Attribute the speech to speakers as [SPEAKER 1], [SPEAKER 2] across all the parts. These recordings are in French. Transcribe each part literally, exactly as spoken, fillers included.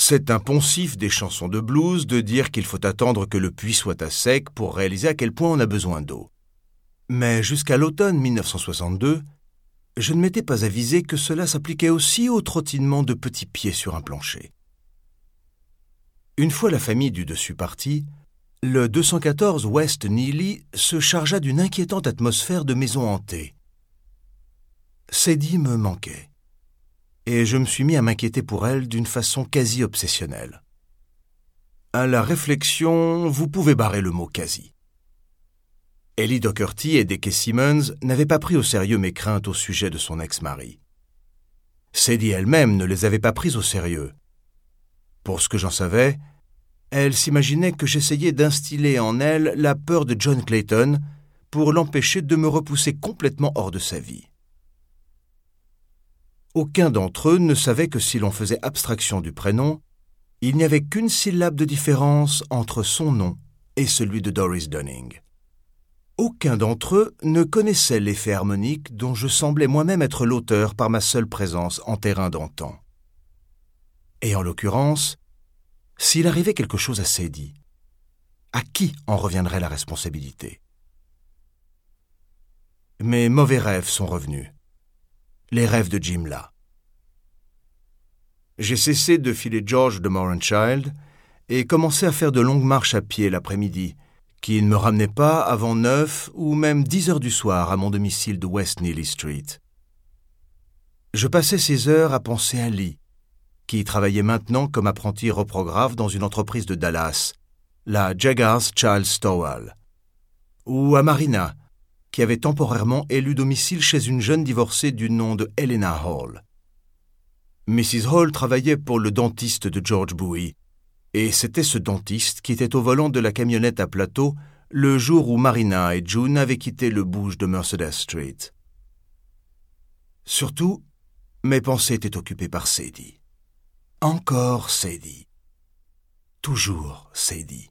[SPEAKER 1] C'est un poncif des chansons de blues de dire qu'il faut attendre que le puits soit à sec pour réaliser à quel point on a besoin d'eau. Mais jusqu'à l'automne mille neuf cent soixante-deux, je ne m'étais pas avisé que cela s'appliquait aussi au trottinement de petits pieds sur un plancher. Une fois la famille du dessus partie, le deux cent quatorze West Neely se chargea d'une inquiétante atmosphère de maison hantée. Sadie me manquait, et je me suis mis à m'inquiéter pour elle d'une façon quasi obsessionnelle. À la réflexion, vous pouvez barrer le mot « quasi ». Ellie Doherty et Deke Simmons n'avaient pas pris au sérieux mes craintes au sujet de son ex-mari. Sadie elle-même ne les avait pas prises au sérieux. Pour ce que j'en savais, elle s'imaginait que j'essayais d'instiller en elle la peur de John Clayton pour l'empêcher de me repousser complètement hors de sa vie. Aucun d'entre eux ne savait que si l'on faisait abstraction du prénom, il n'y avait qu'une syllabe de différence entre son nom et celui de Doris Dunning. Aucun d'entre eux ne connaissait l'effet harmonique dont je semblais moi-même être l'auteur par ma seule présence en terrain d'antan. Et en l'occurrence, s'il arrivait quelque chose à Sadie, à qui en reviendrait la responsabilité? Mes mauvais rêves sont revenus. Les rêves de Jim là. J'ai cessé de filer George de Moranchild et commencé à faire de longues marches à pied l'après-midi, qui ne me ramenaient pas avant neuf ou même dix heures du soir à mon domicile de West Neely Street. Je passais ces heures à penser à Lee, qui travaillait maintenant comme apprenti reprographe dans une entreprise de Dallas, la Jaggars Child Stowell, ou à Marina, qui avait temporairement élu domicile chez une jeune divorcée du nom de Helena Hall. missus Hall travaillait pour le dentiste de George Bowie, et c'était ce dentiste qui était au volant de la camionnette à plateau le jour où Marina et June avaient quitté le bouge de Mercedes Street. Surtout, mes pensées étaient occupées par Sadie. Encore Sadie. Toujours Sadie.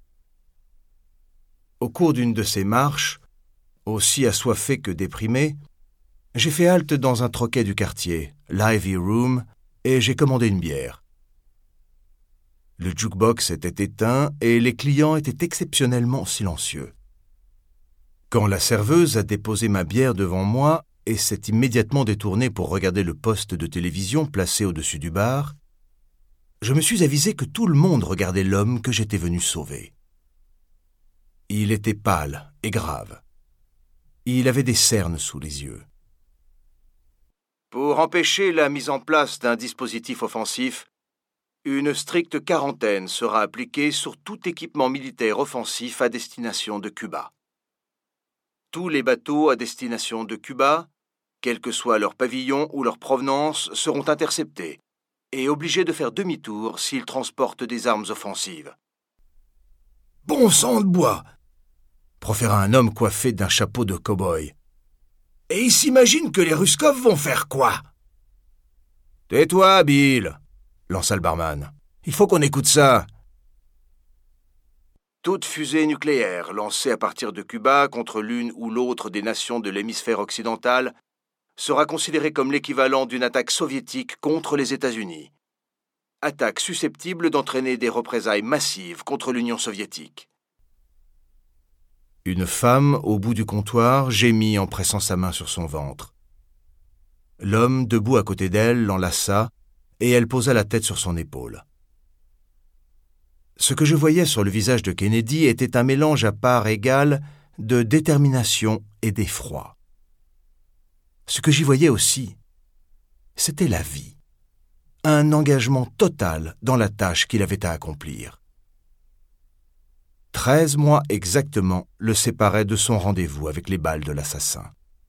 [SPEAKER 1] Au cours d'une de ces marches, aussi assoiffé que déprimé, j'ai fait halte dans un troquet du quartier, l'Ivy Room, et j'ai commandé une bière. Le jukebox était éteint et les clients étaient exceptionnellement silencieux. Quand la serveuse a déposé ma bière devant moi et s'est immédiatement détournée pour regarder le poste de télévision placé au-dessus du bar, je me suis avisé que tout le monde regardait l'homme que j'étais venu sauver. Il était pâle et grave. Il avait des cernes sous les yeux. Pour empêcher la mise en place d'un dispositif offensif, une stricte quarantaine sera appliquée sur tout équipement militaire offensif à destination de Cuba. Tous les bateaux à destination de Cuba, quel que soit leur pavillon ou leur provenance, seront interceptés et obligés de faire demi-tour s'ils transportent des armes offensives. « Bon sang de bois !» proféra un homme coiffé d'un chapeau de cow-boy. « Et ils s'imaginent que les Ruskov vont faire quoi ?»« Tais-toi, Bill !» lança le barman. « Il faut qu'on écoute ça. » Toute fusée nucléaire lancée à partir de Cuba contre l'une ou l'autre des nations de l'hémisphère occidental sera considérée comme l'équivalent d'une attaque soviétique contre les États-Unis. Attaque susceptible d'entraîner des représailles massives contre l'Union soviétique. Une femme, au bout du comptoir, gémit en pressant sa main sur son ventre. L'homme, debout à côté d'elle, l'enlaça, et elle posa la tête sur son épaule. Ce que je voyais sur le visage de Kennedy était un mélange à parts égales de détermination et d'effroi. Ce que j'y voyais aussi, c'était la vie, un engagement total dans la tâche qu'il avait à accomplir. Treize mois exactement le séparaient de son rendez-vous avec les balles de l'assassin.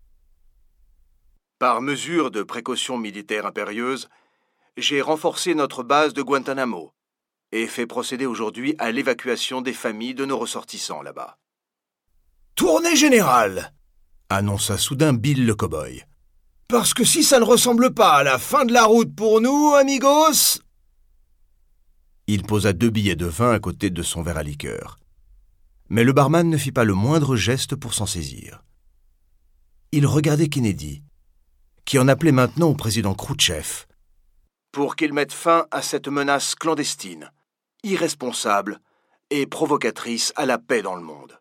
[SPEAKER 1] Par mesure de précaution militaire impérieuse, j'ai renforcé notre base de Guantanamo et fait procéder aujourd'hui à l'évacuation des familles de nos ressortissants là-bas. « Tournée générale !» annonça soudain Bill le cow-boy. « Parce que si ça ne ressemble pas à la fin de la route pour nous, amigos !» Il posa deux billets de vin à côté de son verre à liqueur. Mais le barman ne fit pas le moindre geste pour s'en saisir. Il regardait Kennedy, qui en appelait maintenant au président Khrouchtchev, pour qu'il mette fin à cette menace clandestine, irresponsable et provocatrice à la paix dans le monde.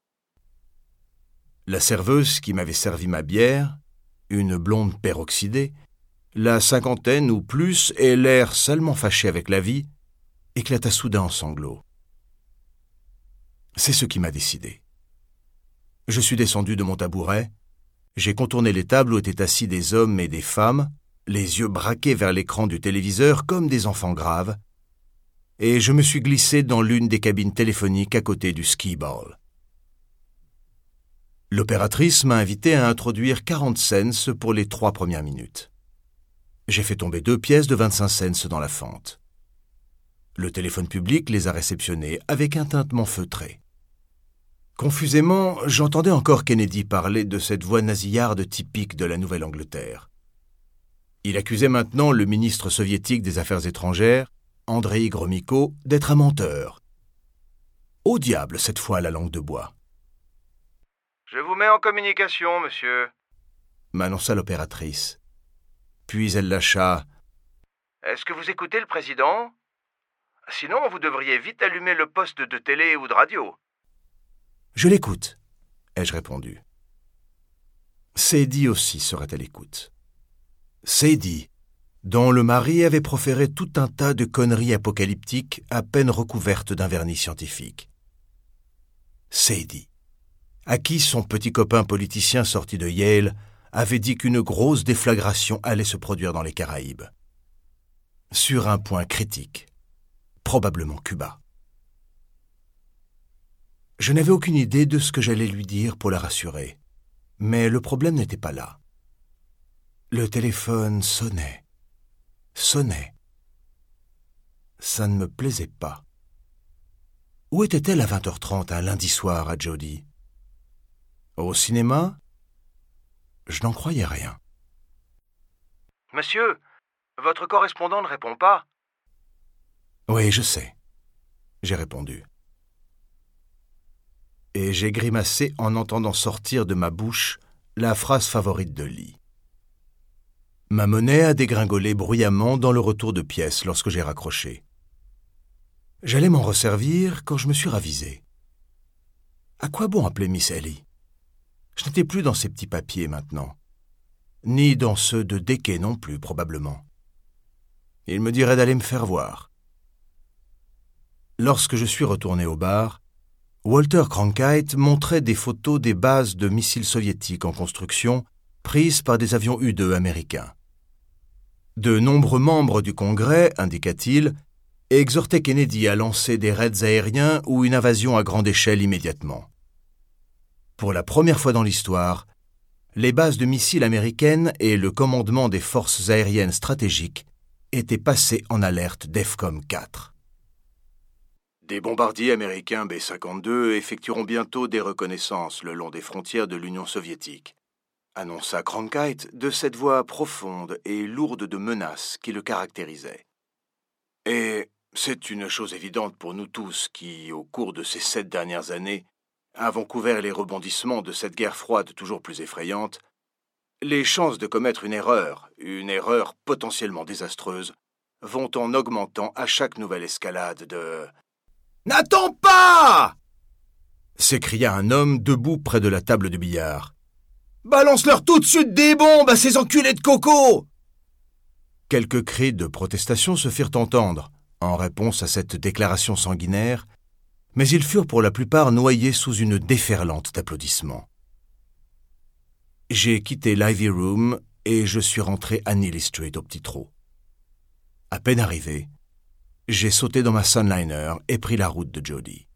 [SPEAKER 1] La serveuse qui m'avait servi ma bière, une blonde peroxydée, la cinquantaine ou plus et l'air salement fâché avec la vie, éclata soudain en sanglots. C'est ce qui m'a décidé. Je suis descendu de mon tabouret, j'ai contourné les tables où étaient assis des hommes et des femmes, les yeux braqués vers l'écran du téléviseur comme des enfants graves, et je me suis glissé dans l'une des cabines téléphoniques à côté du skee-ball. L'opératrice m'a invité à introduire quarante cents pour les trois premières minutes. J'ai fait tomber deux pièces de vingt-cinq cents dans la fente. Le téléphone public les a réceptionnés avec un tintement feutré. Confusément, j'entendais encore Kennedy parler de cette voix nasillarde typique de la Nouvelle-Angleterre. Il accusait maintenant le ministre soviétique des Affaires étrangères, Andreï Gromyko, d'être un menteur. Au diable, cette fois, la langue de bois.
[SPEAKER 2] « Je vous mets en communication, monsieur, »
[SPEAKER 1] m'annonça l'opératrice. Puis elle lâcha.
[SPEAKER 2] « Est-ce que vous écoutez le président ? Sinon, vous devriez vite allumer le poste de télé ou de radio. »
[SPEAKER 1] « Je l'écoute, » ai-je répondu. Sadie aussi serait à l'écoute. Sadie, dont le mari avait proféré tout un tas de conneries apocalyptiques à peine recouvertes d'un vernis scientifique. Sadie, à qui son petit copain politicien sorti de Yale avait dit qu'une grosse déflagration allait se produire dans les Caraïbes. Sur un point critique, probablement Cuba. Je n'avais aucune idée de ce que j'allais lui dire pour la rassurer, mais le problème n'était pas là. Le téléphone sonnait, sonnait. Ça ne me plaisait pas. Où était-elle à vingt heures trente un lundi soir à Jody? Au cinéma? Je n'en croyais rien.
[SPEAKER 2] « Monsieur, votre correspondant ne répond pas. »«
[SPEAKER 1] Oui, je sais. » J'ai répondu. Et j'ai grimacé en entendant sortir de ma bouche la phrase favorite de Lee. Ma monnaie a dégringolé bruyamment dans le retour de pièce lorsque j'ai raccroché. J'allais m'en resservir quand je me suis ravisé. À quoi bon appeler Miss Ellie? Je n'étais plus dans ces petits papiers maintenant, ni dans ceux de Decay non plus, probablement. Il me dirait d'aller me faire voir. Lorsque je suis retourné au bar, Walter Cronkite montrait des photos des bases de missiles soviétiques en construction prises par des avions U deux américains. De nombreux membres du Congrès, indiqua-t-il, exhortaient Kennedy à lancer des raids aériens ou une invasion à grande échelle immédiatement. Pour la première fois dans l'histoire, les bases de missiles américaines et le commandement des forces aériennes stratégiques étaient passés en alerte DEFCON quatre. Des bombardiers américains B cinquante-deux effectueront bientôt des reconnaissances le long des frontières de l'Union soviétique, annonça Cronkite de cette voix profonde et lourde de menaces qui le caractérisait. Et c'est une chose évidente pour nous tous qui, au cours de ces sept dernières années, avons couvert les rebondissements de cette guerre froide toujours plus effrayante, les chances de commettre une erreur, une erreur potentiellement désastreuse, vont en augmentant à chaque nouvelle escalade de... « N'attends pas !» s'écria un homme debout près de la table de billard. « Balance-leur tout de suite des bombes à ces enculés de coco !» Quelques cris de protestation se firent entendre en réponse à cette déclaration sanguinaire, mais ils furent pour la plupart noyés sous une déferlante d'applaudissements. J'ai quitté l'Ivy Room et je suis rentré à Neely Street au petit trot. À peine arrivé, j'ai sauté dans ma Sunliner et pris la route de Jody.